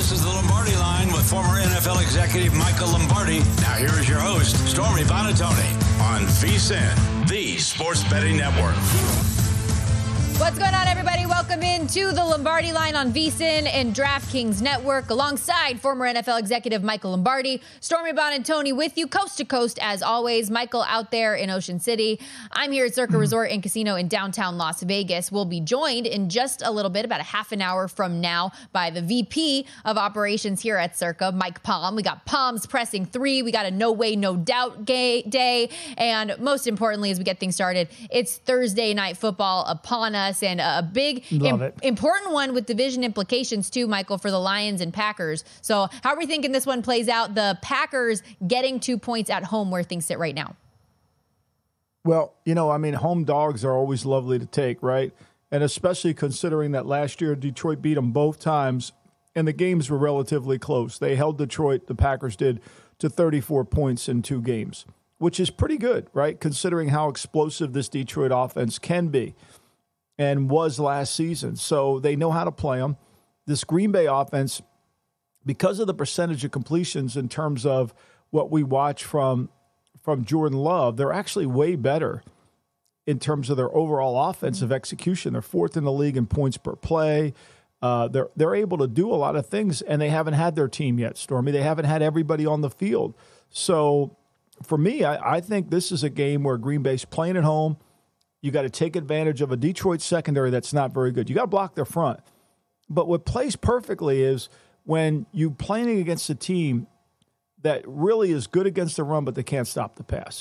This is the Lombardi Line with former NFL executive Michael Lombardi. Now here is your host, Stormy Buonantony, on VSiN, the Sports Betting Network. What's going on, everybody? Welcome into the Lombardi Line on VSiN and DraftKings Network, alongside former NFL executive Michael Lombardi. Stormy Buonantony with you, coast to coast, as always. Michael out there in Ocean City. I'm here at Circa Resort and Casino in downtown Las Vegas. We'll be joined in just a little bit, about a half an hour from now, by the VP of Operations here at Circa, Mike Palm. We got Palms pressing 3. We got a no way, no doubt day. And most importantly, as we get things started, it's Thursday night football upon us. And a big, important one with division implications too, Michael, for the Lions and Packers. So how are we thinking this one plays out? The Packers getting 2 points at home, where things sit right now. Well, home dogs are always lovely to take, right? And especially considering that last year Detroit beat them both times, and the games were relatively close. They held Detroit, the Packers did, to 34 points in 2 games, which is pretty good, right? Considering how explosive this Detroit offense can be and was last season. So they know how to play them. This Green Bay offense, because of the percentage of completions in terms of what we watch from Jordan Love, they're actually way better in terms of their overall offensive execution. They're 4th in the league in points per play. They're able to do a lot of things, and they haven't had their team yet, Stormy. They haven't had everybody on the field. So for me, I think this is a game where Green Bay's playing at home. You got to take advantage of a Detroit secondary that's not very good. You got to block their front. But what plays perfectly is when you're playing against a team that really is good against the run, but they can't stop the pass,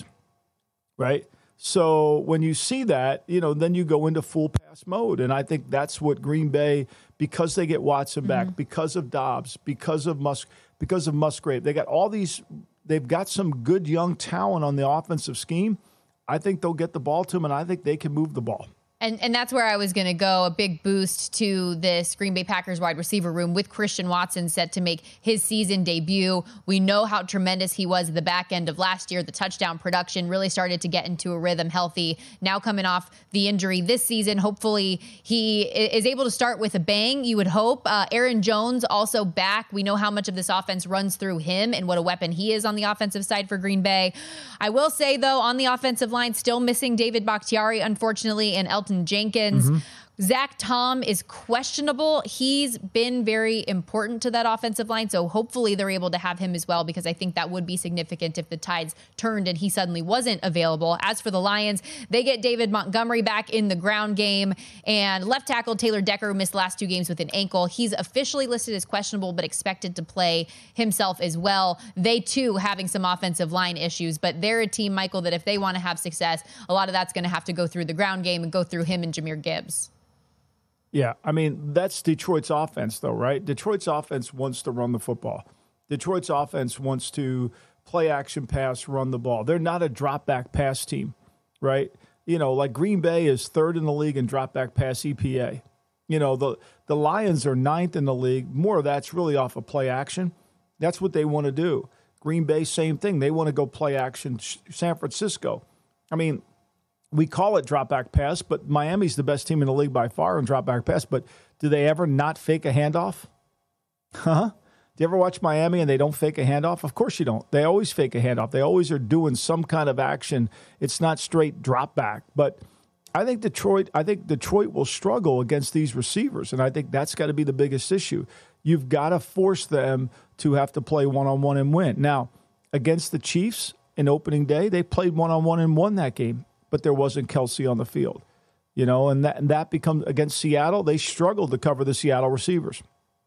right? So when you see that, then you go into full pass mode. And I think that's what Green Bay, because they get Watson back, because of Dobbs, because of Musgrave, they got all these. They've got some good young talent on the offensive scheme. I think they'll get the ball to them, and I think they can move the ball. And that's where I was going to go. A big boost to this Green Bay Packers wide receiver room with Christian Watson set to make his season debut. We know how tremendous he was at the back end of last year. The touchdown production really started to get into a rhythm, healthy. Now coming off the injury this season, hopefully he is able to start with a bang, you would hope. Aaron Jones also back. We know how much of this offense runs through him and what a weapon he is on the offensive side for Green Bay. I will say, though, on the offensive line, still missing David Bakhtiari, unfortunately, and Elton Jenkins. Zach Tom is questionable. He's been very important to that offensive line, so hopefully they're able to have him as well, because I think that would be significant if the tides turned and he suddenly wasn't available. As for the Lions, they get David Montgomery back in the ground game, and left tackle Taylor Decker, who missed the last 2 games with an ankle. He's officially listed as questionable, but expected to play himself as well. They, too, having some offensive line issues, but they're a team, Michael, that if they want to have success, a lot of that's going to have to go through the ground game and go through him and Jahmyr Gibbs. Yeah, that's Detroit's offense, though, right? Detroit's offense wants to run the football. Detroit's offense wants to play action pass, run the ball. They're not a drop-back pass team, right? Like Green Bay is 3rd in the league in drop-back pass EPA. The Lions are 9th in the league. More of that's really off of play action. That's what they want to do. Green Bay, same thing. They want to go play action. San Francisco. We call it drop-back pass, but Miami's the best team in the league by far in drop-back pass. But do they ever not fake a handoff? Do you ever watch Miami and they don't fake a handoff? Of course you don't. They always fake a handoff. They always are doing some kind of action. It's not straight drop-back. But I think Detroit will struggle against these receivers, and I think that's got to be the biggest issue. You've got to force them to have to play one-on-one and win. Now, against the Chiefs in opening day, they played one-on-one and won that game. But there wasn't Kelsey on the field, and that becomes against Seattle. They struggled to cover the Seattle receivers.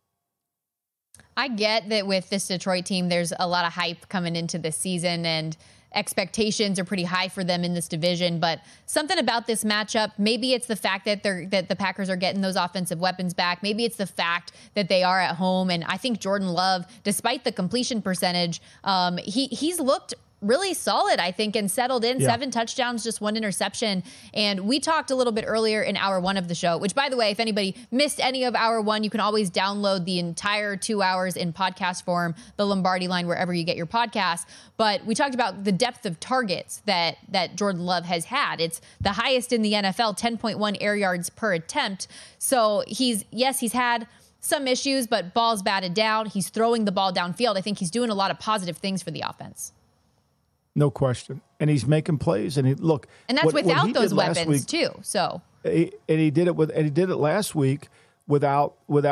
I get that with this Detroit team, there's a lot of hype coming into this season, and expectations are pretty high for them in this division. But something about this matchup, maybe it's the fact that the Packers are getting those offensive weapons back. Maybe it's the fact that they are at home. And I think Jordan Love, despite the completion percentage, he's looked really solid, I think, and settled in. 7 touchdowns, just 1 interception. And we talked a little bit earlier in hour 1 of the show, which, by the way, if anybody missed any of hour 1, you can always download the entire 2 hours in podcast form, the Lombardi Line, wherever you get your podcasts. But we talked about the depth of targets that Jordan Love has had. It's the highest in the NFL, 10.1 air yards per attempt. So he's had some issues, but ball's batted down. He's throwing the ball downfield. I think he's doing a lot of positive things for the offense. No question. And he's making plays. And that's without those weapons too. So he did it last week without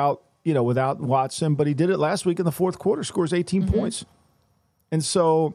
Watson, but he did it last week in the fourth quarter, scores 18 points. And so,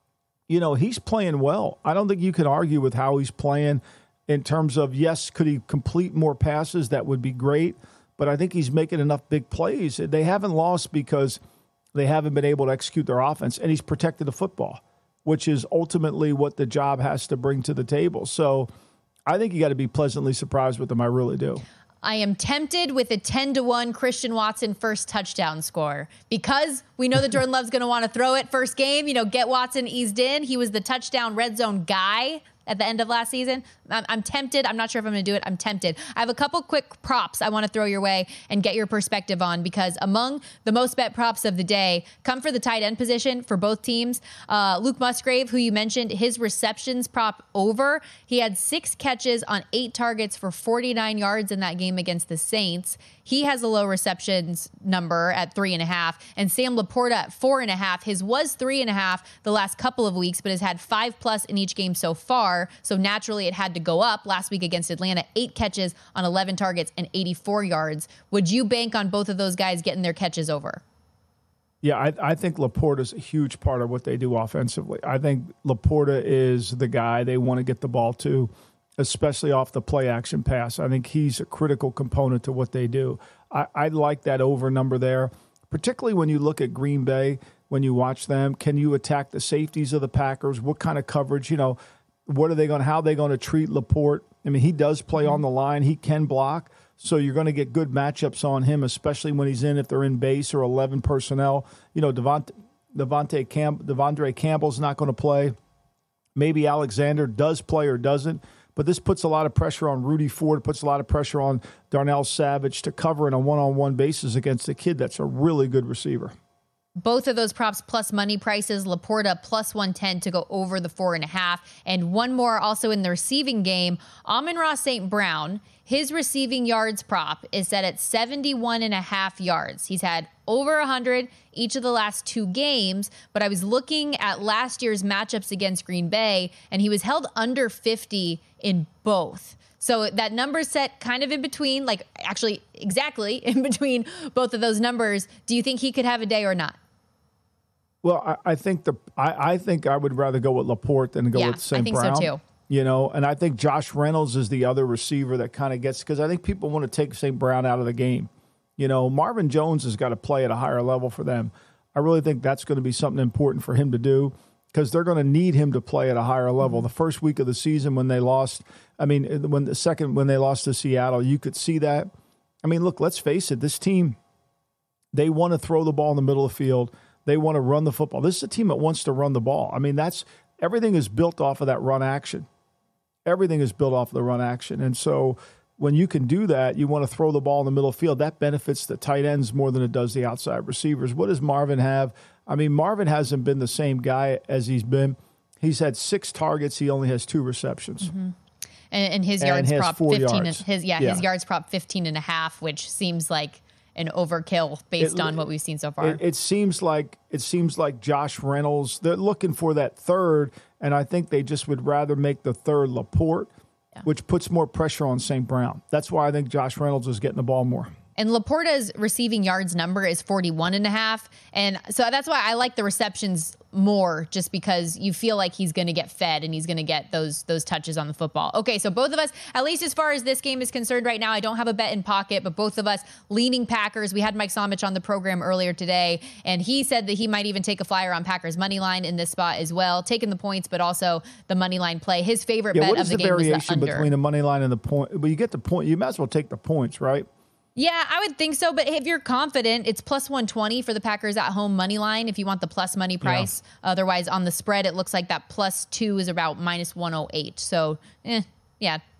he's playing well. I don't think you can argue with how he's playing in terms of, yes, could he complete more passes? That would be great. But I think he's making enough big plays. They haven't lost because they haven't been able to execute their offense, and he's protected the football, which is ultimately what the job has to bring to the table. So I think you got to be pleasantly surprised with him. I really do. I am tempted with a 10-1 Christian Watson first touchdown score because we know that Jordan Love's going to want to throw it first game, get Watson eased in. He was the touchdown red zone guy at the end of last season. I'm tempted. I'm not sure if I'm going to do it. I'm tempted. I have a couple quick props I want to throw your way and get your perspective on, because among the most bet props of the day come for the tight end position for both teams. Luke Musgrave, who you mentioned, his receptions prop over. He had 6 catches on 8 targets for 49 yards in that game against the Saints. He has a low receptions number at 3.5, and Sam Laporta at 4.5. His was 3.5 the last couple of weeks, but has had 5+ in each game so far. So naturally it had to go up last week against Atlanta. 8 catches on 11 targets and 84 yards. Would you bank on both of those guys getting their catches over? Yeah, I think Laporta's a huge part of what they do offensively. I think Laporta is the guy they want to get the ball to, especially off the play action pass. I think he's a critical component to what they do. I like that over number there, particularly when you look at Green Bay, when you watch them. Can you attack the safeties of the Packers? What kind of coverage, how are they going to treat Laporte? I mean, he does play on the line. He can block. So you're going to get good matchups on him, especially when he's if they're in base or 11 personnel. Devondre Campbell's not going to play. Maybe Alexander does play or doesn't. But this puts a lot of pressure on Rudy Ford, puts a lot of pressure on Darnell Savage to cover in a one-on-one basis against a kid that's a really good receiver. Both of those props plus money prices. Laporta plus 110 to go over the 4.5. And one more also in the receiving game. Amon-Ra St. Brown, his receiving yards prop is set at 71.5 yards. He's had over 100 each of the last 2 games, but I was looking at last year's matchups against Green Bay, and he was held under 50 in both. So that number set kind of in between, like actually exactly in between both of those numbers. Do you think he could have a day or not? Well, I think I would rather go with Laporte than go with St. Brown. I think so too. And I think Josh Reynolds is the other receiver that kind of gets, because I think people want to take St. Brown out of the game. Marvin Jones has got to play at a higher level for them. I really think that's going to be something important for him to do, because they're going to need him to play at a higher level. The first week of the season when they lost, when they lost to Seattle, you could see that. I mean, look, let's face it, this team, they want to throw the ball in the middle of the field. They want to run the football. This is a team that wants to run the ball. I mean, everything is built off of that run action. Everything is built off of the run action. And so when you can do that, you want to throw the ball in the middle of the field. That benefits the tight ends more than it does the outside receivers. What does Marvin have? I mean, Marvin hasn't been the same guy as he's been. He's had 6 targets. He only has 2 receptions. Mm-hmm. And his yards prop 15. Yards. His yards prop 15.5, which seems like an overkill based on what we've seen so far. It seems like Josh Reynolds, they're looking for that third, and I think they just would rather make the third Laporte, which puts more pressure on St. Brown. That's why I think Josh Reynolds is getting the ball more. And Laporta's receiving yards number is 41.5. And so that's why I like the receptions more, just because you feel like he's going to get fed and he's going to get those touches on the football. Okay, so both of us, at least as far as this game is concerned right now, I don't have a bet in pocket, but both of us leaning Packers. We had Mike Somich on the program earlier today, and he said that he might even take a flyer on Packers money line in this spot as well, taking the points, but also the money line play. His favorite bet of the game was the under. What is the variation between the money line and the point? Well, you get the point. You might as well take the points, right? Yeah, I would think so. But if you're confident, it's plus 120 for the Packers at home money line if you want the plus money price. Yeah. Otherwise, on the spread, it looks like that plus 2 is about minus 108. So,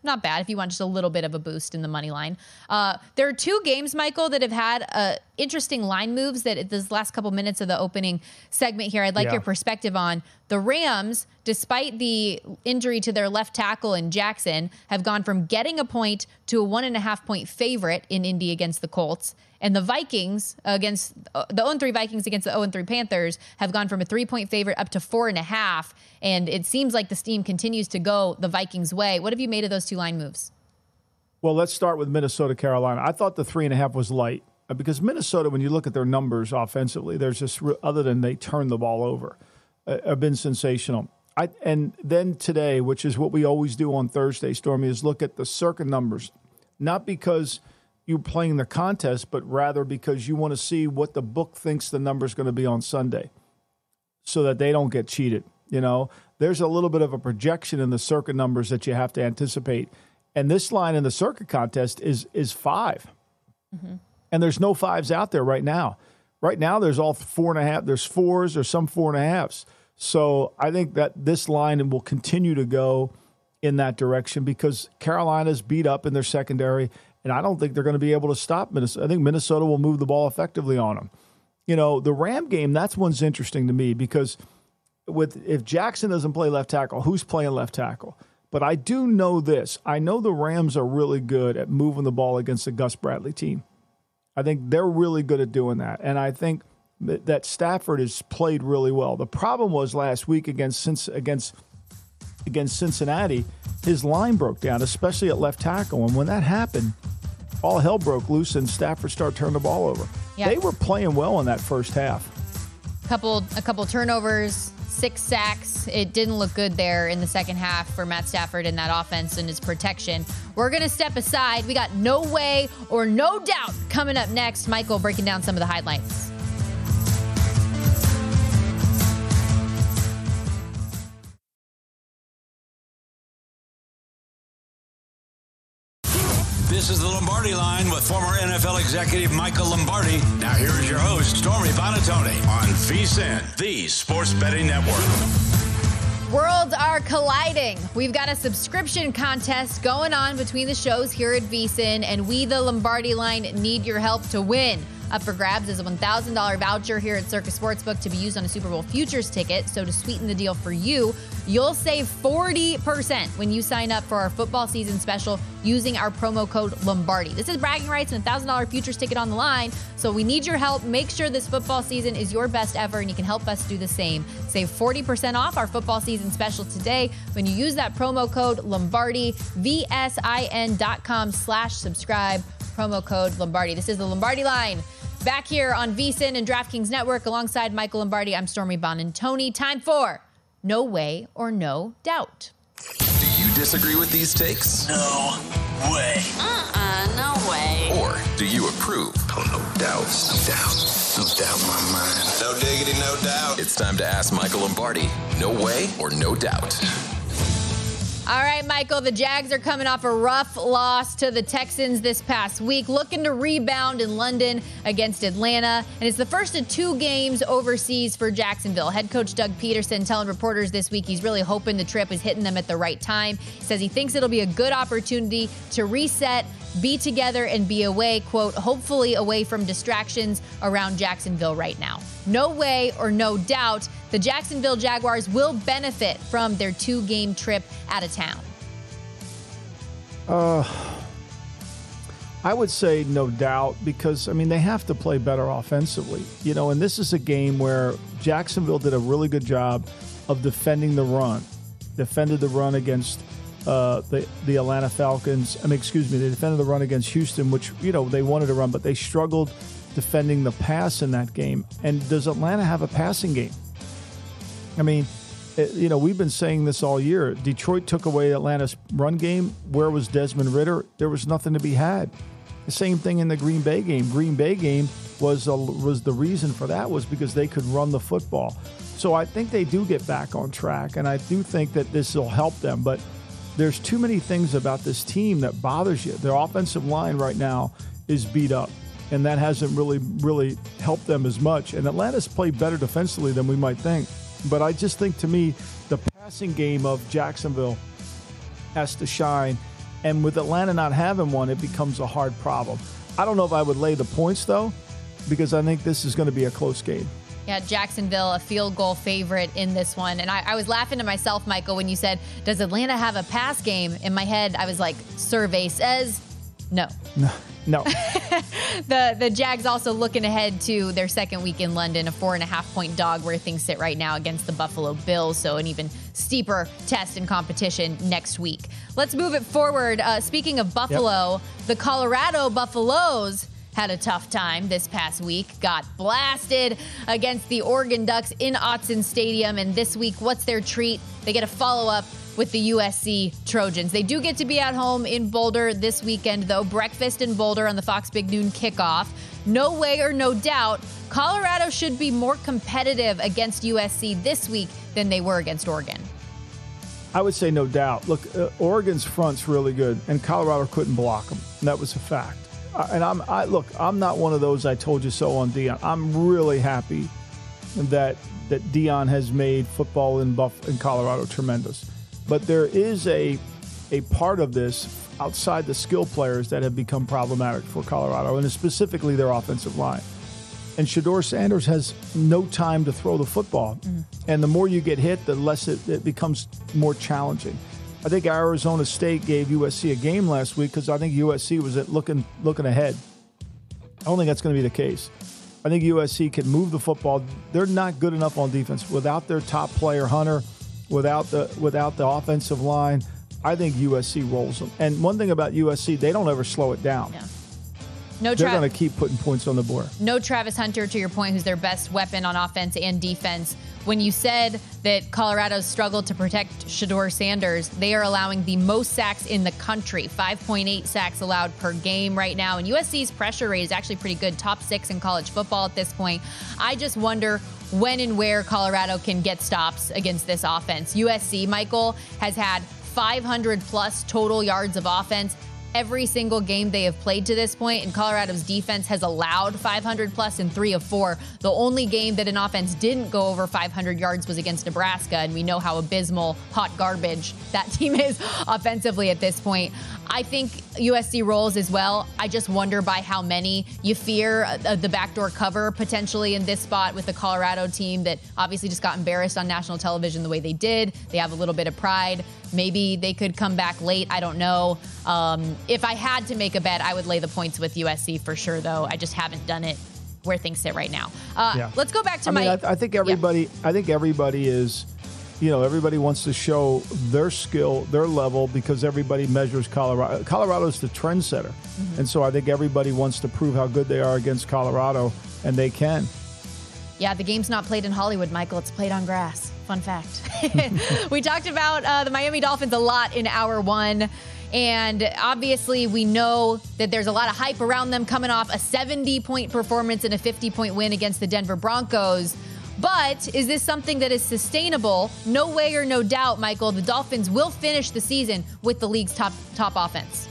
not bad if you want just a little bit of a boost in the money line. There are two games, Michael, that have had interesting line moves that this last couple minutes of the opening segment here, I'd like your perspective on. The Rams, despite the injury to their left tackle in Jackson, have gone from getting a point to a 1.5-point favorite in Indy against the Colts. And the Vikings against the 0-3 Vikings against the 0-3 Panthers have gone from a 3-point favorite up to 4.5. And it seems like the steam continues to go the Vikings' way. What have you made of those two line moves? Well, let's start with Minnesota, Carolina. I thought the 3.5 was light because Minnesota, when you look at their numbers offensively, there's just other than they turn the ball over, have been sensational. And then today, which is what we always do on Thursday, Stormy, is look at the circa numbers, not because you're playing the contest, but rather because you want to see what the book thinks the number is going to be on Sunday so that they don't get cheated. You know, there's a little bit of a projection in the circuit numbers that you have to anticipate. And this line in the circuit contest is 5. Mm-hmm. And there's no 5s out there right now. Right now, there's all 4.5. There's 4s, there's some 4.5s. So I think that this line will continue to go in that direction because Carolina's beat up in their secondary. And I don't think they're going to be able to stop Minnesota. I think Minnesota will move the ball effectively on them. You know, the Ram game, that's one's interesting to me because if Jackson doesn't play left tackle, who's playing left tackle? But I do know this. I know the Rams are really good at moving the ball against the Gus Bradley team. I think they're really good at doing that. And I think that Stafford has played really well. The problem was last week against Cincinnati, his line broke down, especially at left tackle. And when that happened, all hell broke loose and Stafford started turning the ball over. Yep. They were playing well in that first half. A couple turnovers, 6 sacks. It didn't look good there in the second half for Matt Stafford in that offense and his protection. We're going to step aside. We got No Way or No Doubt coming up next. Michael breaking down some of the highlights. This is the Lombardi Line with former NFL executive Michael Lombardi. Now here is your host, Stormy Buonantony on VSiN, the Sports Betting Network. Worlds are colliding. We've got a subscription contest going on between the shows here at VSiN, and we, the Lombardi Line, need your help to win. Up for grabs is a $1,000 voucher here at Circa Sportsbook to be used on a Super Bowl futures ticket. So to sweeten the deal for you, you'll save 40% when you sign up for our football season special using our promo code Lombardi. This is bragging rights and a $1,000 futures ticket on the line. So we need your help. Make sure this football season is your best ever, and you can help us do the same. Save 40% off our football season special today when you use that promo code Lombardi, VSIN.com/subscribe, promo code Lombardi. This is the Lombardi Line. Back here on VSiN and DraftKings Network alongside Michael Lombardi, I'm Stormy Buonantony. Time for No Way or No Doubt. Do you disagree with these takes? No way. No way. Or do you approve? Oh, no doubt. No doubt. No doubt in my mind. No diggity, no doubt. It's time to ask Michael Lombardi, no way or no doubt. All right, Michael, the Jags are coming off a rough loss to the Texans this past week, looking to rebound in London against Atlanta. And it's the first of 2 games overseas for Jacksonville. Head coach Doug Peterson telling reporters this week he's really hoping the trip is hitting them at the right time. He says he thinks it'll be a good opportunity to reset, be together, and be away, quote, hopefully away from distractions around Jacksonville right now. No way or no doubt, the Jacksonville Jaguars will benefit from their 2-game trip out of town. I would say no doubt because, I mean, they have to play better offensively. You know, and this is a game where Jacksonville did a really good job of defending the run. Defended the run against the Atlanta Falcons. They defended the run against Houston, which, you know, they wanted to run, but they struggled defending the pass in that game. And does Atlanta have a passing game? I mean, you know, we've been saying this all year. Detroit took away Atlanta's run game. Where was Desmond Ridder? There was nothing to be had. The same thing in the Green Bay game. Green Bay game was the reason for that was because they could run the football. So I think they do get back on track, and I do think that this will help them. But there's too many things about this team that bothers you. Their offensive line right now is beat up, and that hasn't really helped them as much. And Atlanta's played better defensively than we might think. But I just think, to me, the passing game of Jacksonville has to shine. And with Atlanta not having one, it becomes a hard problem. I don't know if I would lay the points, though, because I think this is going to be a close game. Yeah, Jacksonville, a field goal favorite in this one. And I was laughing to myself, Michael, when you said, does Atlanta have a pass game? In my head, I was like, survey says no. No. The Jags also looking ahead to their second week in London, a 4.5-point dog where things sit right now against the Buffalo Bills. So an even steeper test and competition next week. Let's move it forward. Speaking of Buffalo, the Colorado Buffaloes had a tough time this past week, got blasted against the Oregon Ducks in Autzen Stadium. And this week, what's their treat? They get a follow-up with the USC Trojans. They do get to be at home in Boulder this weekend, though. Breakfast in Boulder on the Fox Big Noon kickoff. No way or no doubt, Colorado should be more competitive against USC this week than they were against Oregon. I would say no doubt. Look, Oregon's front's really good, and Colorado couldn't block them. And that was a fact. I'm not one of those I told you so on Deion. I'm really happy that Deion has made football in Colorado tremendous. But there is a part of this outside the skill players that have become problematic for Colorado, and specifically their offensive line. And Shedeur Sanders has no time to throw the football. And the more you get hit, the less it becomes more challenging. I think Arizona State gave USC a game last week because I think USC was looking ahead. I don't think that's going to be the case. I think USC can move the football. They're not good enough on defense without their top player, Hunter, without the offensive line. I think USC rolls them. And one thing about USC, they don't ever slow it down. Yeah. They're going to keep putting points on the board. No Travis Hunter, to your point, who's their best weapon on offense and defense. When you said that Colorado's struggled to protect Shedeur Sanders, they are allowing the most sacks in the country, 5.8 sacks allowed per game right now. And USC's pressure rate is actually pretty good, top 6 in college football at this point. I just wonder when and where Colorado can get stops against this offense. USC, Michael, has had 500-plus total yards of offense every single game they have played to this point, and Colorado's defense has allowed 500-plus in 3 of 4. The only game that an offense didn't go over 500 yards was against Nebraska, and we know how abysmal, hot garbage that team is offensively at this point. I think USC rolls as well. I just wonder by how many. You fear the backdoor cover potentially in this spot with the Colorado team that obviously just got embarrassed on national television the way they did. They have a little bit of pride. Maybe they could come back late. I don't know. If I had to make a bet, I would lay the points with USC for sure, though. I just haven't done it where things sit right now. Let's go back to I think everybody. I think everybody is. Everybody wants to show their skill, their level, because everybody measures Colorado. Colorado's the trendsetter. And so I think everybody wants to prove how good they are against Colorado, and they can. Yeah, the game's not played in Hollywood, Michael. It's played on grass. Fun fact. We talked about the Miami Dolphins a lot in hour one. And obviously, we know that there's a lot of hype around them coming off a 70-point performance and a 50-point win against the Denver Broncos. But is this something that is sustainable? No way or no doubt, Michael, the Dolphins will finish the season with the league's top offense.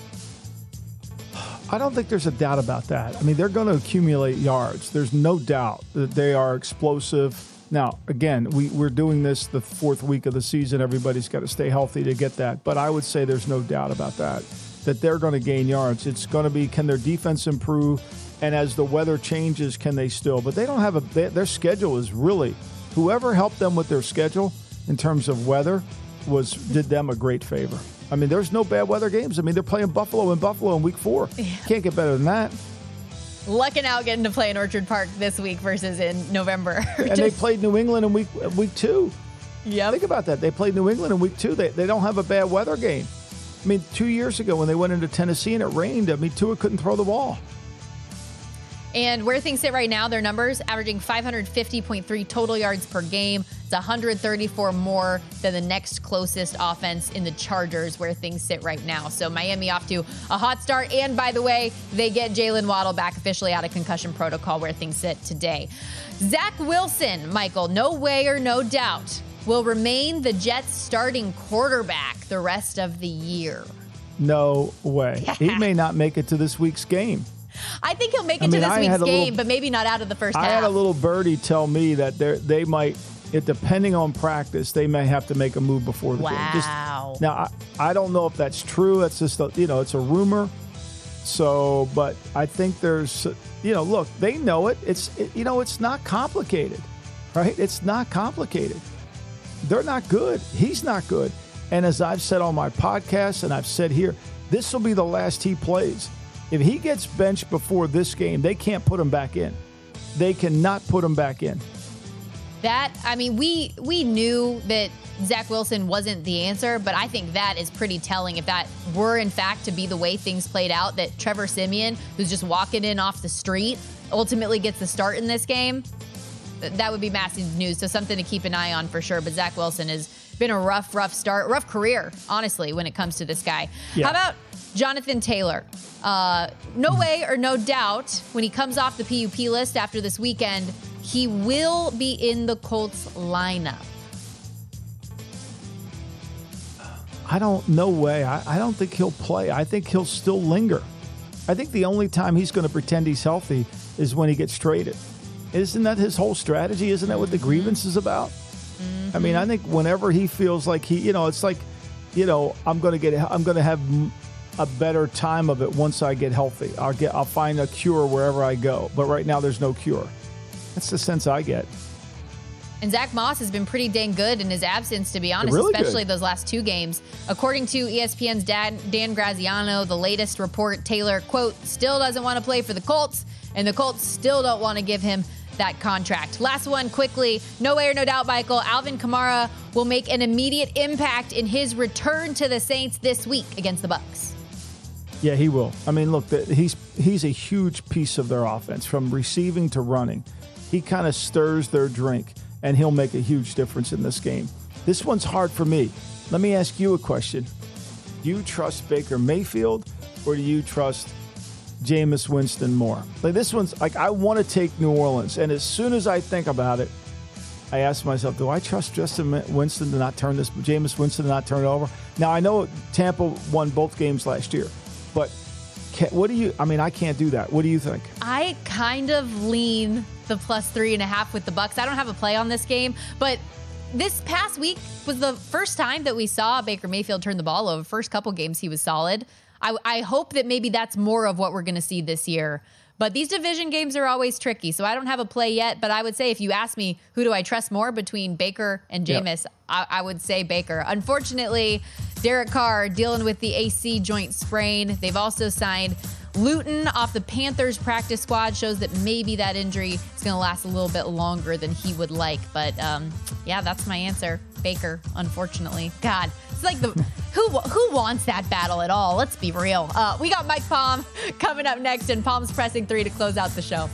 I don't think there's a doubt about that. I mean, they're going to accumulate yards. There's no doubt that they are explosive. Now, again, we're doing this the 4th week of the season. Everybody's got to stay healthy to get that. But I would say there's no doubt about that they're going to gain yards. It's going to be, can their defense improve? And as the weather changes, can they still? But they don't have their schedule is really, whoever helped them with their schedule in terms of weather did them a great favor. I mean, there's no bad weather games. I mean, they're playing Buffalo in week 4. Can't get better than that. Lucking out getting to play in Orchard Park this week versus in November. And they played New England in week 2. Yeah. Think about that. They played New England in week 2. They don't have a bad weather game. I mean, 2 years ago when they went into Tennessee and it rained, I mean, Tua couldn't throw the ball. And where things sit right now, their numbers averaging 550.3 total yards per game. It's 134 more than the next closest offense in the Chargers, where things sit right now. So Miami off to a hot start. And by the way, they get Jalen Waddle back officially out of concussion protocol, where things sit today. Zach Wilson, Michael, no way or no doubt, will remain the Jets' starting quarterback the rest of the year. No way. He may not make it to this week's game. I think he'll make it to this week's game, but maybe not out of the first half. I had a little birdie tell me that they might, depending on practice, they may have to make a move before the game. Wow. Now, I don't know if that's true. That's just, it's a rumor. So, but I think there's, look, they know it. It's not complicated, right? It's not complicated. They're not good. He's not good. And as I've said on my podcast and I've said here, this will be the last he plays. If he gets benched before this game, they can't put him back in. They cannot put him back in. We knew that Zach Wilson wasn't the answer, but I think that is pretty telling. If that were, in fact, to be the way things played out, that Trevor Siemian, who's just walking in off the street, ultimately gets the start in this game, that would be massive news. So something to keep an eye on for sure. But Zach Wilson has been a rough start, rough career, honestly, when it comes to this guy. Yeah. How about Jonathan Taylor? No way or no doubt, when he comes off the PUP list after this weekend, he will be in the Colts lineup. No way. I don't think he'll play. I think he'll still linger. I think the only time he's going to pretend he's healthy is when he gets traded. Isn't that his whole strategy? Isn't that what the grievance is about? Mm-hmm. I mean, I think whenever he feels like it's like, I'm going to have a better time of it once I get healthy. I'll find a cure wherever I go. But right now there's no cure. That's the sense I get. And Zach Moss has been pretty dang good in his absence, to be honest, really especially good. Those last two games. According to ESPN's Dan Graziano, the latest report, Taylor, quote, still doesn't want to play for the Colts, and the Colts still don't want to give him that contract. Last one quickly, no way or no doubt, Michael, Alvin Kamara will make an immediate impact in his return to the Saints this week against the Bucs. Yeah, he will. I mean, look, he's a huge piece of their offense, from receiving to running. He kind of stirs their drink, and he'll make a huge difference in this game. This one's hard for me. Let me ask you a question. Do you trust Baker Mayfield, or do you trust Jameis Winston more? Like, this one's like, I want to take New Orleans, and as soon as I think about it, I ask myself, do I trust Jameis Winston to not turn it over? Now, I know Tampa won both games last year, but I can't do that. What do you think? I kind of lean the +3.5 with the Bucs. I don't have a play on this game, but this past week was the first time that we saw Baker Mayfield turn the ball over. First couple games, he was solid. I hope that maybe that's more of what we're going to see this year. But these division games are always tricky, so I don't have a play yet. But I would say, if you ask me, who do I trust more between Baker and Jameis, I would say Baker. Unfortunately, Derek Carr dealing with the AC joint sprain. They've also signed Luton off the Panthers practice squad. Shows that maybe that injury is going to last a little bit longer than he would like. But that's my answer. Baker, unfortunately. God, it's like who wants that battle at all? Let's be real. We got Mike Palm coming up next, and Palm's Pressing 3 to close out the show.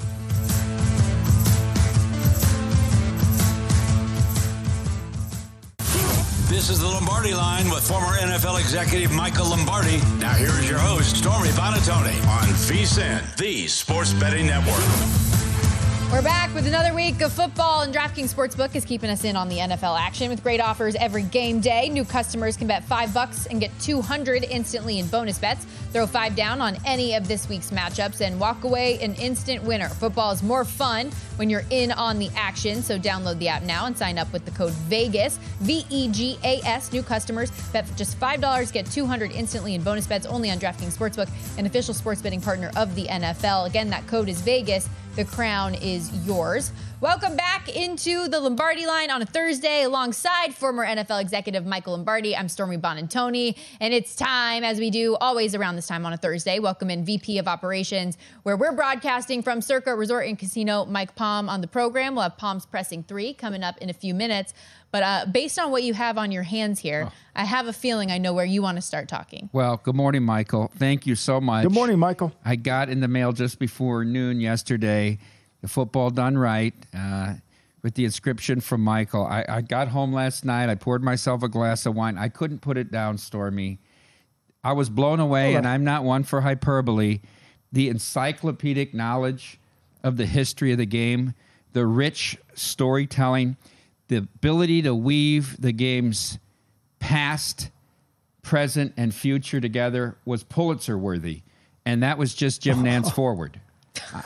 This is the Lombardi Line with former NFL executive Michael Lombardi. Now here is your host, Stormy Buonantony, on VSiN, the Sports Betting Network. We're back with another week of football, and DraftKings Sportsbook is keeping us in on the NFL action with great offers every game day. New customers can bet $5 and get $200 instantly in bonus bets. Throw $5 down on any of this week's matchups and walk away an instant winner. Football is more fun when you're in on the action, so download the app now and sign up with the code VEGAS, VEGAS. New customers bet for just $5, get $200 instantly in bonus bets, only on DraftKings Sportsbook, an official sports betting partner of the NFL. Again, that code is VEGAS. The crown is yours. Welcome back into the Lombardi Line on a Thursday alongside former NFL executive Michael Lombardi. I'm Stormy Buonantony, and it's time, as we do always around this time on a Thursday, welcome in VP of Operations, where we're broadcasting from Circa Resort and Casino, Mike Palm on the program. We'll have Palm's Pressing 3 coming up in a few minutes. But based on what you have on your hands here, I have a feeling I know where you want to start talking. Well, good morning, Michael. Thank you so much. Good morning, Michael. I got in the mail just before noon yesterday, the Football Done Right, with the inscription from Michael. I got home last night. I poured myself a glass of wine. I couldn't put it down, Stormy. I was blown away, and I'm not one for hyperbole. The encyclopedic knowledge of the history of the game, the rich storytelling, the ability to weave the game's past, present, and future together was Pulitzer-worthy. And that was just Jim Nantz forward.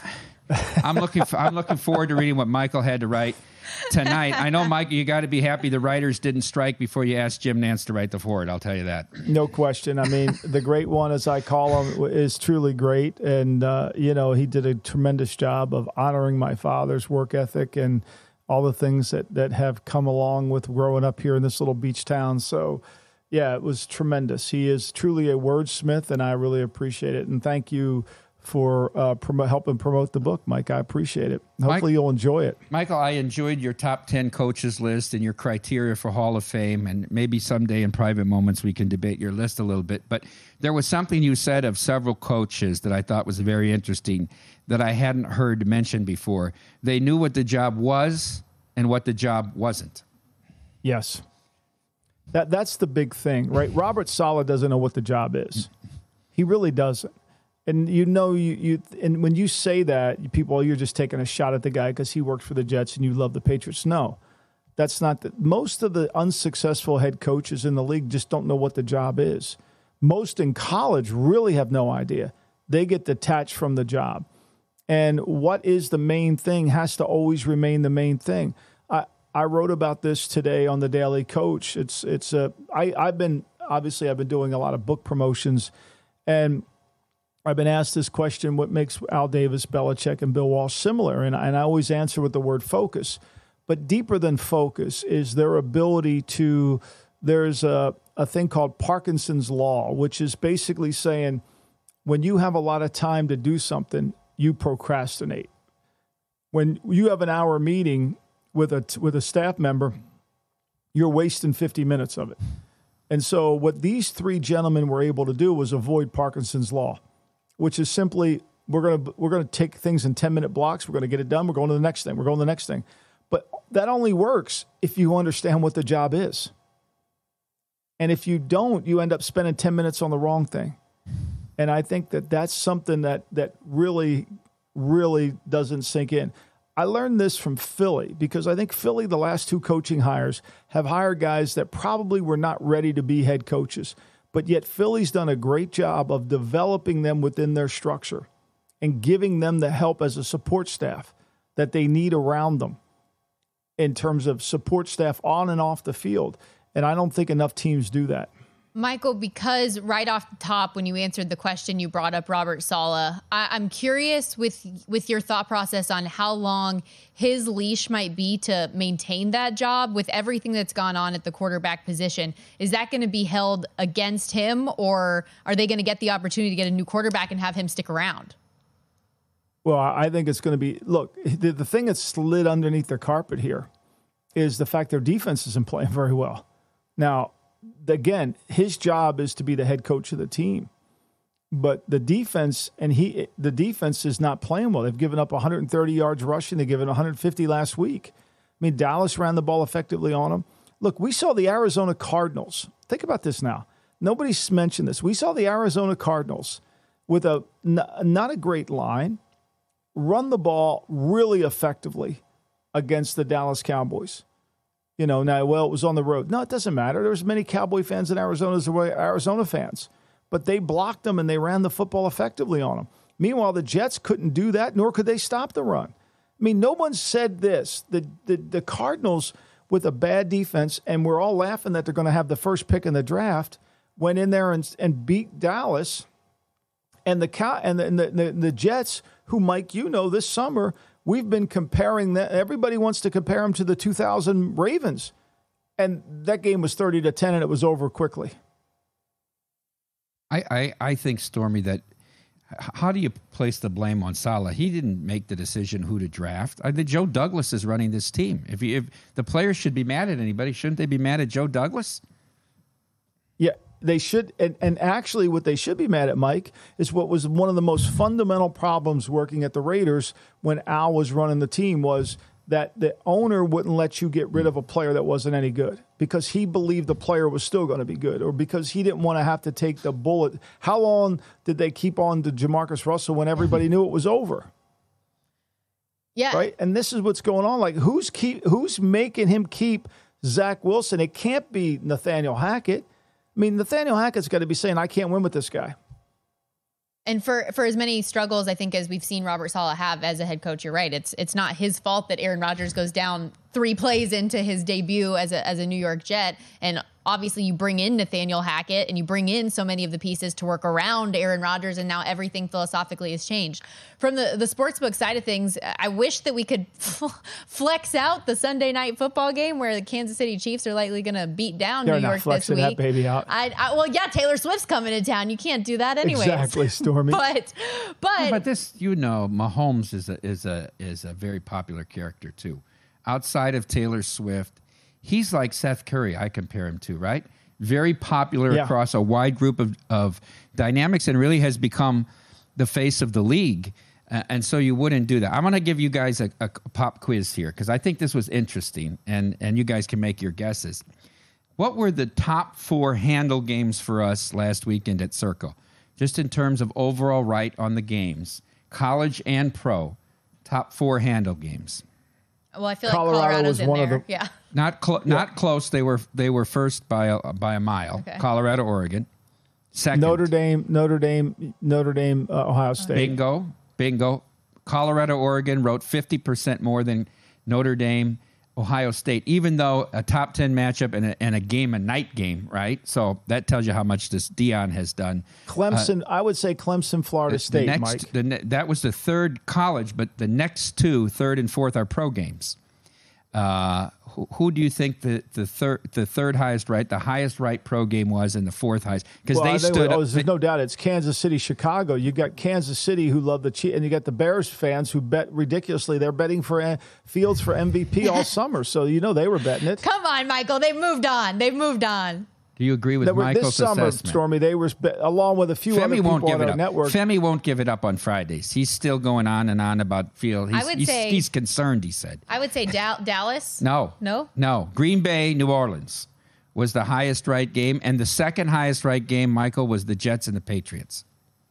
I'm looking forward to reading what Michael had to write tonight. I know, Mike, you got to be happy the writers didn't strike before you asked Jim Nantz to write the foreword. I'll tell you that. No question. I mean, the great one, as I call him, is truly great. And, he did a tremendous job of honoring my father's work ethic and all the things that have come along with growing up here in this little beach town. So, yeah, it was tremendous. He is truly a wordsmith, and I really appreciate it. And thank you for helping promote the book, Mike. I appreciate it. Hopefully you'll enjoy it. Michael, I enjoyed your top 10 coaches list and your criteria for Hall of Fame, and maybe someday in private moments we can debate your list a little bit. But there was something you said of several coaches that I thought was very interesting that I hadn't heard mentioned before. They knew what the job was and what the job wasn't. Yes. That's the big thing, right? Robert Saleh doesn't know what the job is. He really doesn't. And and when you say that, you're just taking a shot at the guy because he worked for the Jets and you love the Patriots. No, that's not. Most of the unsuccessful head coaches in the league just don't know what the job is. Most in college really have no idea. They get detached from the job. And what is the main thing has to always remain the main thing. I wrote about this today on the Daily Coach. I've been doing a lot of book promotions, and I've been asked this question: what makes Al Davis, Belichick, and Bill Walsh similar? And I always answer with the word focus. But deeper than focus is their ability to. There's a thing called Parkinson's Law, which is basically saying when you have a lot of time to do something, you procrastinate. When you have an hour meeting with a staff member, you're wasting 50 minutes of it. And so what these three gentlemen were able to do was avoid Parkinson's Law, which is simply we're going to take things in 10-minute blocks. We're going to get it done. We're going to the next thing. We're going to the next thing. But that only works if you understand what the job is. And if you don't, you end up spending 10 minutes on the wrong thing. And I think that's something that really, really doesn't sink in. I learned this from Philly because I think Philly, the last two coaching hires, have hired guys that probably were not ready to be head coaches. But yet Philly's done a great job of developing them within their structure and giving them the help as a support staff that they need around them in terms of support staff on and off the field. And I don't think enough teams do that. Michael, because right off the top, when you answered the question, you brought up Robert Saleh. I'm curious with your thought process on how long his leash might be to maintain that job with everything that's gone on at the quarterback position. Is that going to be held against him, or are they going to get the opportunity to get a new quarterback and have him stick around? Well, I think it's going to be, look, the thing that's slid underneath the carpet here is the fact their defense isn't playing very well. Now, again, his job is to be the head coach of the team, but the defense is not playing well. They've given up 130 yards rushing. They've given 150 last week. I mean, Dallas ran the ball effectively on them. Look, we saw the Arizona Cardinals. Think about this now. Nobody's mentioned this. We saw the Arizona Cardinals with not a great line run the ball really effectively against the Dallas Cowboys. It was on the road. No, it doesn't matter. There's many Cowboy fans in Arizona as there were Arizona fans. But they blocked them and they ran the football effectively on them. Meanwhile, the Jets couldn't do that, nor could they stop the run. I mean, no one said this. The Cardinals, with a bad defense, and we're all laughing that they're going to have the first pick in the draft, went in there and beat Dallas. And the Jets, who, Mike, this summer – we've been comparing that. Everybody wants to compare them to the 2000 Ravens. And that game was 30-10, and it was over quickly. I think, Stormy, that how do you place the blame on Saleh? He didn't make the decision who to draft. I think Joe Douglas is running this team. If the players should be mad at anybody, shouldn't they be mad at Joe Douglas? Yeah. They should, and actually what they should be mad at, Mike, is what was one of the most fundamental problems working at the Raiders when Al was running the team was that the owner wouldn't let you get rid of a player that wasn't any good because he believed the player was still going to be good or because he didn't want to have to take the bullet. How long did they keep on to Jamarcus Russell when everybody knew it was over? Yeah. Right? And this is what's going on. Like, who's making him keep Zach Wilson? It can't be Nathaniel Hackett. I mean, Nathaniel Hackett's got to be saying, I can't win with this guy. And for as many struggles, I think, as we've seen Robert Saleh have as a head coach, you're right. It's not his fault that Aaron Rodgers goes down 3 plays into his debut as a New York Jet. And obviously you bring in Nathaniel Hackett and you bring in so many of the pieces to work around Aaron Rodgers, and now everything philosophically has changed. From the sportsbook side of things, I wish that we could flex out the Sunday night football game where the Kansas City Chiefs are likely going to beat down New York this week. That baby out. Well, yeah, Taylor Swift's coming to town. You can't do that anyway. Exactly, Stormy. But this, Mahomes is a very popular character too. Outside of Taylor Swift, he's like Seth Curry, I compare him to, right? Very popular across a wide group of dynamics, and really has become the face of the league. And so you wouldn't do that. I'm going to give you guys a pop quiz here because I think this was interesting, and you guys can make your guesses. What were the top 4 handle games for us last weekend at Circle? Just in terms of overall right on the games, college and pro, top 4 handle games. Well, I feel like Colorado's was one in there. of the, yeah. Not close. They were first by a mile. Okay. Colorado, Oregon. Second. Notre Dame, Ohio State. Bingo. Colorado, Oregon wrote 50% more than Notre Dame, Ohio State, even though a top 10 matchup and a night game, right? So that tells you how much this Dion has done. Clemson, I would say Clemson, Florida State, Mike. That was the third college, but the next 2, third and fourth, are pro games. Who do you think the third highest right, the highest right pro game was, and the fourth highest? Because there's no doubt it's Kansas City, Chicago. You got Kansas City who love the Chiefs, and you got the Bears fans who bet ridiculously. They're betting for Fields for MVP all summer, so they were betting it. Come on, Michael. They've moved on. Do you agree with Michael's assessment? This summer, Stormy, they were, along with a few other people on our network. Femi won't give it up on Fridays. He's still going on and on about Field. He's concerned, he said. I would say Dallas. No. Green Bay, New Orleans was the highest right game. And the second highest right game, Michael, was the Jets and the Patriots.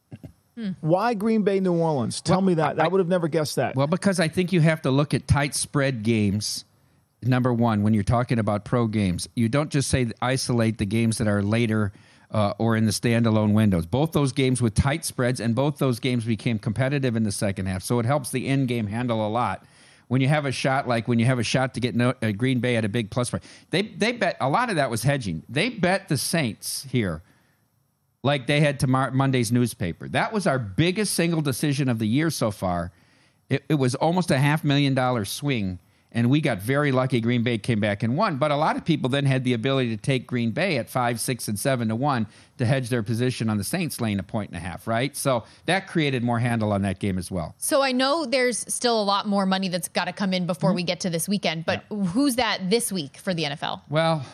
Why Green Bay, New Orleans? Tell me that. I would have never guessed that. Well, because I think you have to look at tight spread games. Number one, when you're talking about pro games, you don't just isolate the games that are later or in the standalone windows. Both those games with tight spreads, and both those games became competitive in the second half. So it helps the end game handle a lot. When you have a shot, to get Green Bay at a big plus price, they bet a lot of that was hedging. They bet the Saints here like they had Monday's newspaper. That was our biggest single decision of the year so far. It was almost a $500,000 swing. And we got very lucky. Green Bay came back and won. But a lot of people then had the ability to take Green Bay at 5, 6, and 7 to 1 to hedge their position on the Saints laying 1.5, right? So that created more handle on that game as well. So I know there's still a lot more money that's got to come in before we get to this weekend. But who's that this week for the NFL? Well,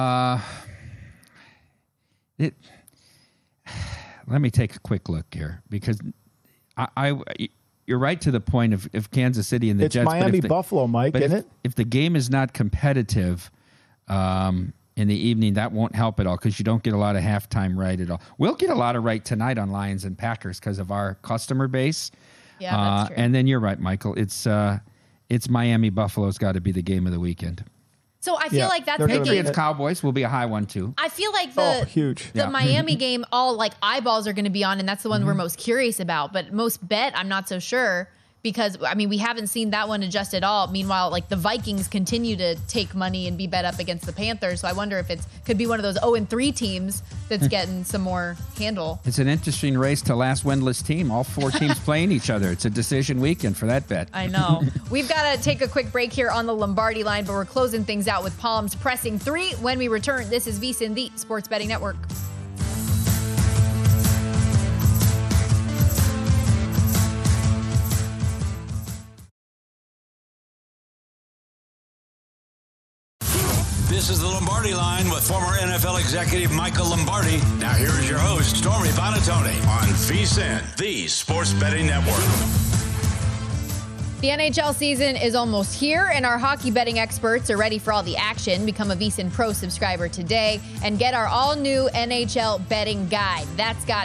let me take a quick look here because you're right to the point of Kansas City and the Jets. It's Miami, Buffalo, Mike, isn't it? If the game is not competitive in the evening, that won't help at all because you don't get a lot of halftime right at all. We'll get a lot of right tonight on Lions and Packers because of our customer base. Yeah, that's true. And then you're right, Michael. It's Miami, Buffalo's got to be the game of the weekend. So I feel like that's Patriots Cowboys will be a high one too. I feel like huge. The Miami game, all eyeballs are going to be on, and that's the one we're most curious about. But most bet, I'm not so sure because we haven't seen that one adjust at all. Meanwhile, the Vikings continue to take money and be bet up against the Panthers. So I wonder if it could be one of those 0-3 teams that's getting some more handle. It's an interesting race to last winless team. All 4 teams playing each other. It's a decision weekend for that bet. I know. We've got to take a quick break here on the Lombardi line, but we're closing things out with Palms pressing 3. When we return, this is VSiN, the Sports Betting Network. This is the Lombardi Line with former NFL executive Michael Lombardi. Now here is your host, Stormy Buonantony, on VSiN, the Sports Betting Network. The NHL season is almost here, and our hockey betting experts are ready for all the action. Become a VSiN Pro subscriber today and get our all-new NHL betting guide. That's got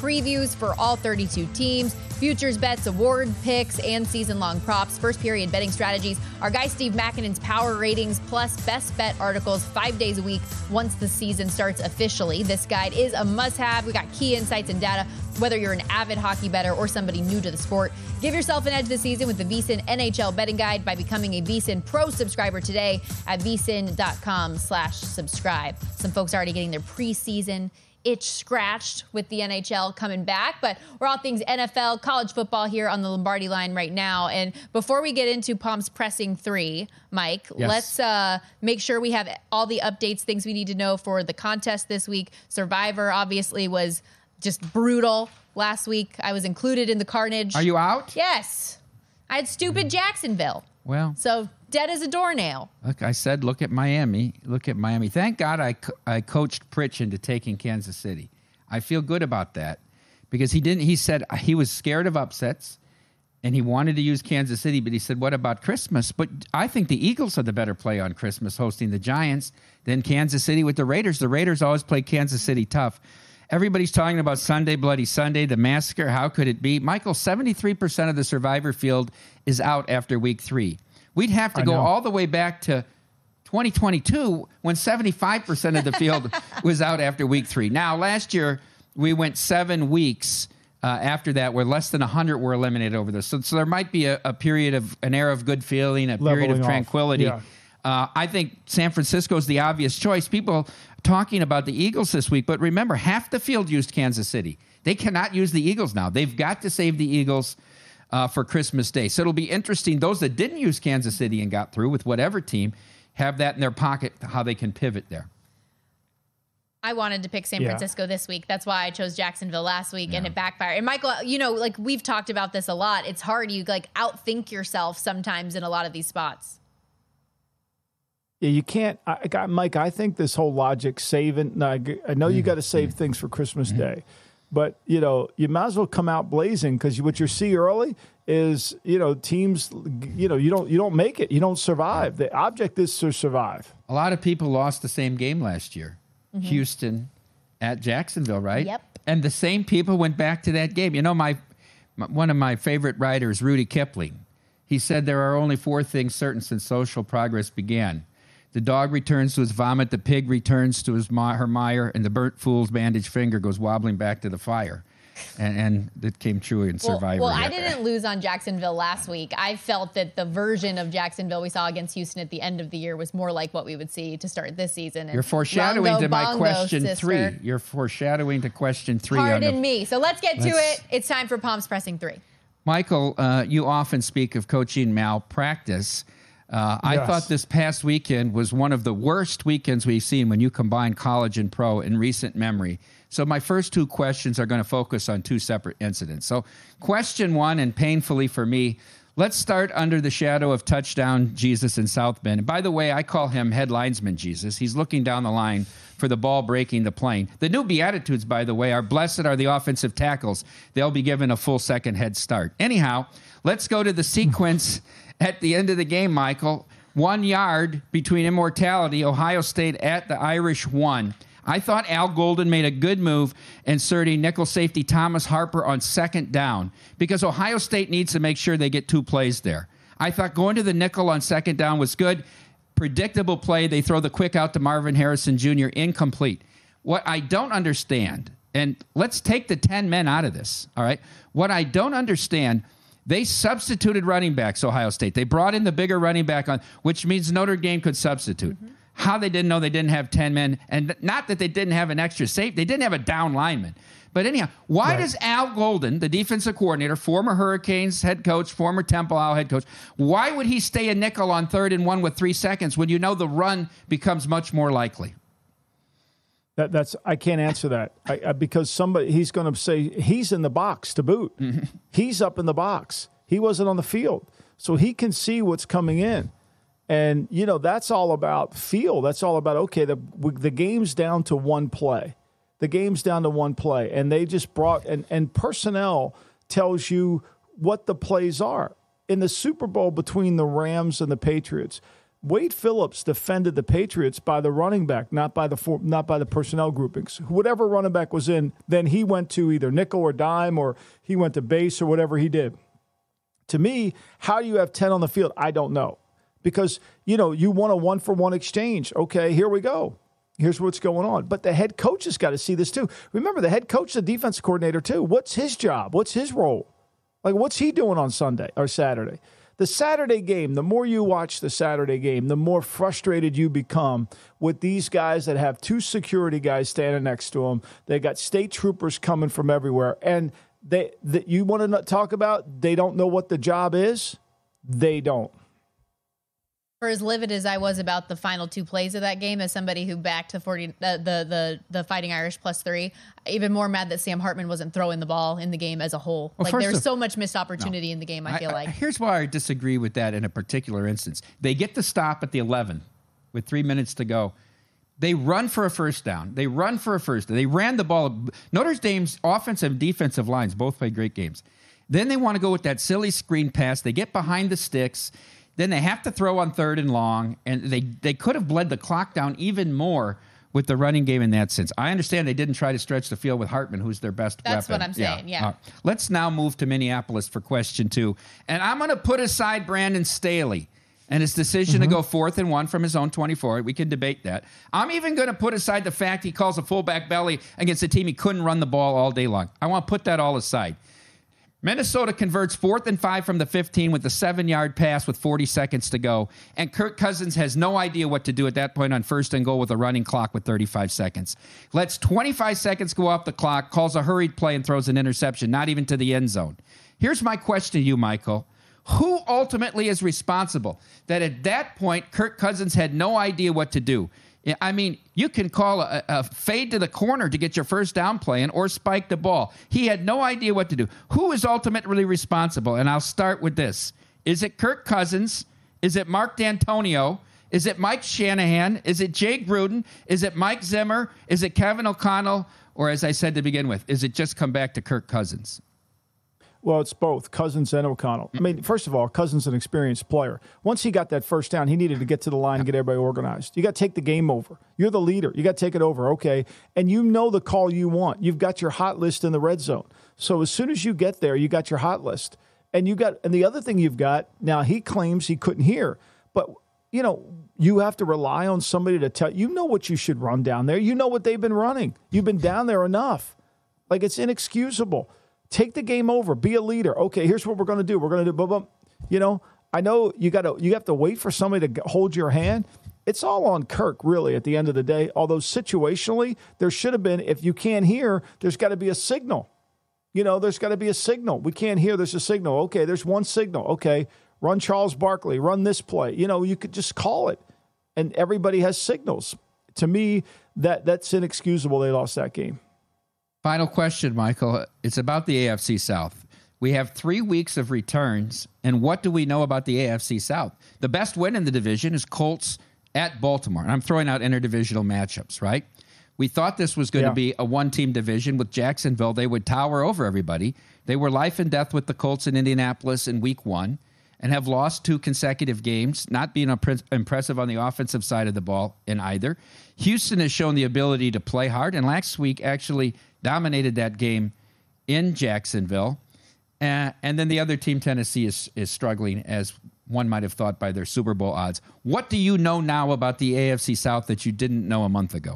previews for all 32 teams, futures bets, award picks, and season-long props, first-period betting strategies, our guy Steve Makinen's power ratings, plus best bet articles 5 days a week once the season starts officially. This guide is a must-have. We got key insights and data, whether you're an avid hockey bettor or somebody new to the sport. Give yourself an edge this season with the VSiN NHL Betting Guide by becoming a VSiN Pro subscriber today at vsin.com/subscribe. Some folks are already getting their preseason itch scratched with the NHL coming back, but we're all things NFL, college football here on the Lombardi line right now. And before we get into Palms Pressing 3, Mike, let's make sure we have all the updates, things we need to know for the contest this week. Survivor obviously was just brutal last week. I was included in the carnage. Are you out? Yes. I had stupid Jacksonville. Well, so dead as a doornail. Look, I said, look at Miami. Look at Miami. Thank God I coached Pritch into taking Kansas City. I feel good about that because he said he was scared of upsets and he wanted to use Kansas City, but he said, what about Christmas? But I think the Eagles are the better play on Christmas hosting the Giants than Kansas City with the Raiders. The Raiders always play Kansas City tough. Everybody's talking about Sunday, Bloody Sunday, the massacre. How could it be? Michael, 73% of the Survivor field is out after week 3. We'd have to go all the way back to 2022 when 75% of the field was out after week 3. Now, last year, we went 7 weeks after that where less than 100 were eliminated over this. So there might be a period of an era of good feeling, a period of tranquility. Yeah. I think San Francisco is the obvious choice. People talking about the Eagles this week, but remember, half the field used Kansas City. They cannot use the Eagles now. They've got to save the Eagles for Christmas Day. So it'll be interesting. Those that didn't use Kansas City and got through with whatever team have that in their pocket, how they can pivot there. I wanted to pick San Francisco this week. That's why I chose Jacksonville last week, and it backfired. And Michael, like we've talked about this a lot. It's hard. You outthink yourself sometimes in a lot of these spots. Yeah, you can't. Mike, I think this whole logic saving. I know you got to save things for Christmas Day, but you might as well come out blazing because what you see early is teams. You don't make it. You don't survive. The object is to survive. A lot of people lost the same game last year. Houston at Jacksonville, right? Yep. And the same people went back to that game. One of my favorite writers, Rudy Kipling, he said there are only 4 things certain since social progress began. The dog returns to his vomit, the pig returns to her mire, and the burnt fool's bandaged finger goes wobbling back to the fire. And it came true in Survivor. Well, I didn't lose on Jacksonville last week. I felt that the version of Jacksonville we saw against Houston at the end of the year was more like what we would see to start this season. And you're foreshadowing to my question 3. You're foreshadowing to question 3. Pardon me. So let's get to it. It's time for Palms Pressing 3. Michael, you often speak of coaching malpractice. I thought this past weekend was one of the worst weekends we've seen when you combine college and pro in recent memory. So my first 2 questions are going to focus on 2 separate incidents. So question 1, and painfully for me, let's start under the shadow of touchdown Jesus in South Bend. And by the way, I call him head linesman Jesus. He's looking down the line for the ball breaking the plane. The new Beatitudes, by the way, are blessed are the offensive tackles. They'll be given a full second head start. Anyhow, let's go to the sequence at the end of the game, Michael. 1 yard between immortality, Ohio State at the Irish 1. I thought Al Golden made a good move inserting nickel safety Thomas Harper on 2nd down because Ohio State needs to make sure they get 2 plays there. I thought going to the nickel on 2nd down was good. Predictable play. They throw the quick out to Marvin Harrison Jr. incomplete. What I don't understand, and let's take the 10 men out of this, all right? What I don't understand, they substituted running backs, Ohio State. They brought in the bigger running back on, which means Notre Dame could substitute. How they didn't know they didn't have 10 men, and not that they didn't have an extra safety. They didn't have a down lineman. But anyhow, why does Al Golden, the defensive coordinator, former Hurricanes head coach, former Temple Owl head coach, why would he stay a nickel on 3rd and 1 with 3 seconds when you know the run becomes much more likely? I can't answer that because he's going to say he's in the box to boot. He's up in the box. He wasn't on the field, so he can see what's coming in. And, that's all about feel. That's all about, okay, the game's down to 1 play. The game's down to 1 play. And they just brought, and personnel tells you what the plays are. In the Super Bowl between the Rams and the Patriots, Wade Phillips defended the Patriots by the running back, not by the personnel groupings. Whatever running back was in, then he went to either nickel or dime, or he went to base or whatever he did. To me, how do you have 10 on the field? I don't know. Because, you want a one-for-one exchange. Okay, here we go. Here's what's going on. But the head coach has got to see this too. Remember, the head coach, the defensive coordinator too. What's his job? What's his role? Like, what's he doing on Sunday or Saturday? The Saturday game, the more you watch the Saturday game, the more frustrated you become with these guys that have two security guys standing next to them. They got state troopers coming from everywhere. And you want to talk about they don't know what the job is? They don't. For as livid as I was about the final two plays of that game, as somebody who backed the Fighting Irish +3, even more mad that Sam Hartman wasn't throwing the ball in the game as a whole. Well, there's so much missed opportunity in the game, I feel like. Here's why I disagree with that in a particular instance. They get the stop at the 11 with 3 minutes to go. They run for a first down. They ran the ball. Notre Dame's offensive and defensive lines both played great games. Then they want to go with that silly screen pass. They get behind the sticks. Then they have to throw on 3rd and long, and they could have bled the clock down even more with the running game in that sense. I understand they didn't try to stretch the field with Hartman, who's their best weapon. That's what I'm saying, yeah. Let's now move to Minneapolis for question 2. And I'm going to put aside Brandon Staley and his decision to go 4th and 1 from his own 24. We can debate that. I'm even going to put aside the fact he calls a fullback belly against a team he couldn't run the ball all day long. I want to put that all aside. Minnesota converts 4th and 5 from the 15 with a 7-yard pass with 40 seconds to go. And Kirk Cousins has no idea what to do at that point on 1st and goal with a running clock with 35 seconds. Lets 25 seconds go off the clock, calls a hurried play, and throws an interception, not even to the end zone. Here's my question to you, Michael. Who ultimately is responsible that at that point Kirk Cousins had no idea what to do? I mean, you can call a fade to the corner to get your first down play or spike the ball. He had no idea what to do. Who is ultimately responsible? And I'll start with this. Is it Kirk Cousins? Is it Mark D'Antonio? Is it Mike Shanahan? Is it Jay Gruden? Is it Mike Zimmer? Is it Kevin O'Connell? Or as I said to begin with, is it just come back to Kirk Cousins? Well, it's both Cousins and O'Connell. I mean, first of all, Cousins is an experienced player. Once he got that first down, he needed to get to the line and get everybody organized. You got to take the game over. You're the leader. You got to take it over, okay? And you know the call you want. You've got your hot list in the red zone. So as soon as you get there, you got your hot list. And the other thing you've got, now he claims he couldn't hear, but you have to rely on somebody to tell you know what you should run down there. You know what they've been running. You've been down there enough. Like, it's inexcusable. Take the game over. Be a leader. Okay, here's what we're going to do. We're going to do, boom. I know you have to wait for somebody to hold your hand. It's all on Kirk, really, at the end of the day. Although situationally, there should have been, if you can't hear, there's got to be a signal. There's got to be a signal. We can't hear. There's a signal. Okay, there's one signal. Okay, run Charles Barkley. Run this play. You could just call it. And everybody has signals. To me, that's inexcusable. They lost that game. Final question, Michael. It's about the AFC South. We have 3 weeks of returns, and what do we know about the AFC South? The best win in the division is Colts at Baltimore, and I'm throwing out interdivisional matchups, right? We thought this was going to be a one-team division with Jacksonville. They would tower over everybody. They were life and death with the Colts in Indianapolis in week 1 and have lost 2 consecutive games, not being impressive on the offensive side of the ball in either. Houston has shown the ability to play hard, and last week actually dominated that game in Jacksonville. And then the other team, Tennessee, is struggling, as one might have thought by their Super Bowl odds. What do you know now about the AFC South that you didn't know a month ago?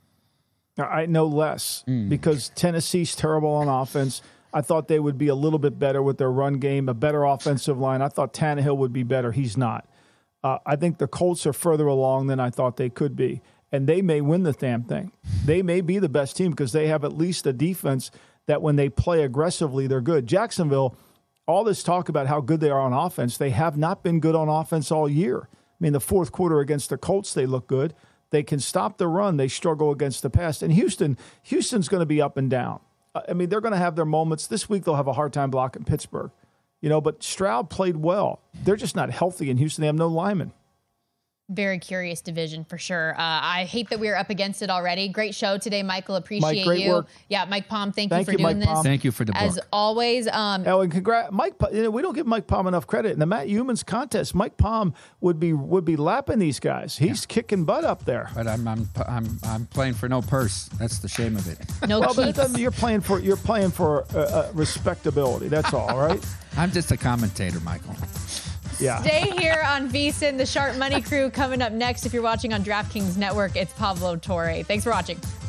I know less because Tennessee's terrible on offense. I thought they would be a little bit better with their run game, a better offensive line. I thought Tannehill would be better. He's not. I think the Colts are further along than I thought they could be. And they may win the damn thing. They may be the best team because they have at least a defense that when they play aggressively, they're good. Jacksonville, all this talk about how good they are on offense, they have not been good on offense all year. I mean, the fourth quarter against the Colts, they look good. They can stop the run. They struggle against the pass. And Houston's going to be up and down. I mean, they're going to have their moments. This week they'll have a hard time blocking Pittsburgh. But Stroud played well. They're just not healthy in Houston. They have no linemen. Very curious division for sure. I hate that we're up against it already. Great show today, Michael. Appreciate great you. work. Yeah, Mike Palm, thank you for you, doing Mike Palm. this. Thank you for the book. As always. And congrats, Mike. We don't give Mike Palm enough credit. In the Matt Humans contest, Mike Palm would be lapping these guys. He's kicking butt up there. But I'm playing for no purse. That's the shame of it. No keeps. But you're playing for respectability. That's all, right? I'm just a commentator, Michael. Yeah. Stay here on VSiN, the Sharp Money Crew coming up next. If you're watching on DraftKings Network, it's Pablo Torre. Thanks for watching.